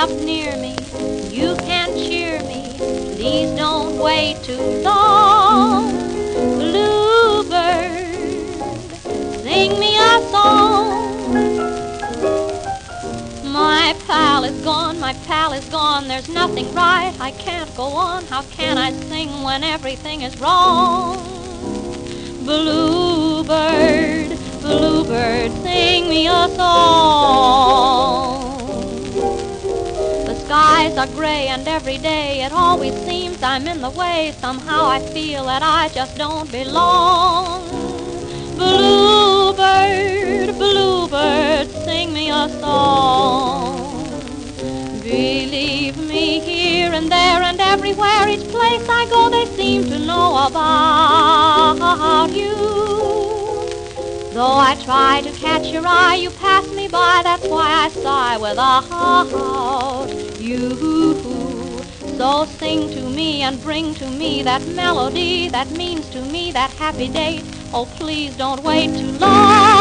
up near me. You can cheer me, please don't wait too long. Bluebird, sing me a song. My pal is gone, my pal is gone, there's nothing right, I can't go on. How can I sing when everything is wrong? Bluebird, bluebird, sing me a song. The skies are gray and every day it always seems I'm in the way. Somehow I feel that I just don't belong. Bluebird, bluebird, sing me a song. Believe me, here and there and everywhere, each place I go they seem to know about you. Though I try to catch your eye, you pass me by, that's why I sigh without you. So sing to me and bring to me that melody that means to me that happy date. Oh, please don't wait too long.